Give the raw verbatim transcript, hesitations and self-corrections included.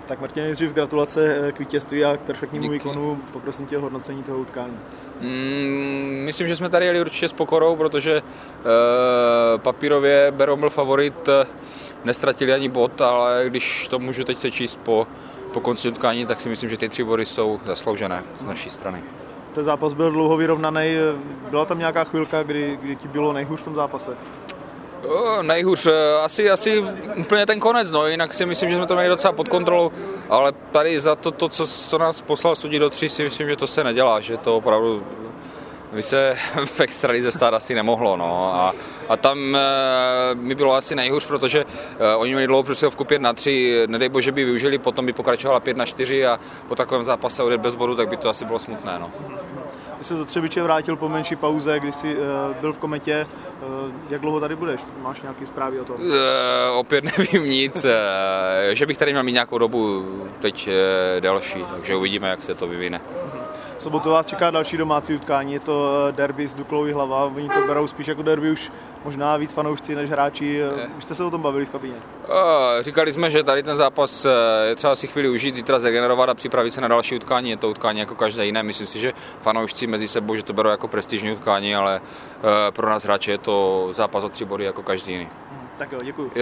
Tak Martin, nejdřív gratulace k vítězství a k perfektnímu Díky. výkonu. Poprosím tě o hodnocení toho utkání. Mm, myslím, že jsme tady jeli určitě s pokorou, protože e, papírově Beroun byl favorit, nestratili ani bod, ale když to můžu teď se číst po, po konci utkání, tak si myslím, že ty tři body jsou zasloužené z naší strany. Ten zápas byl dlouho vyrovnaný. Byla tam nějaká chvilka, kdy, kdy ti bylo nejhůř v tom zápase? O, nejhůř, asi, asi úplně ten konec, no, jinak si myslím, že jsme to měli docela pod kontrolou, ale tady za to, to co, co nás poslal sudit do tří, si myslím, že to se nedělá, že to opravdu by se v extralize stát asi nemohlo, no, a, a tam e, mi bylo asi nejhůř, protože e, oni měli dlouhou přesilovku pět na tři, nedej bože by využili, potom by pokračovala pět na čtyři a po takovém zápase odjet bez bodu, tak by to asi bylo smutné, no. Ty se do Třebiče vrátil po menší pauze, když jsi uh, byl v Kometě. Uh, jak dlouho tady budeš? Máš nějaké zprávy o tom? Uh, opět nevím nic. Uh, že bych tady měl mít nějakou dobu teď uh, delší, takže uvidíme, jak se to vyvine. V sobotu vás čeká další domácí utkání, je to derby s Duklou Jihlava. Oni to berou spíš jako derby už možná víc fanoušci než hráči. Už jste se o tom bavili v kabině? Uh, říkali jsme, že tady ten zápas je třeba si chvíli užít, zítra zregenerovat a připravit se na další utkání. Je to utkání jako každé jiné. Myslím si, že fanoušci mezi sebou, že to berou jako prestižní utkání, ale uh, pro nás hráče je to zápas o tři body jako každý jiný. Tak jo, děkuji.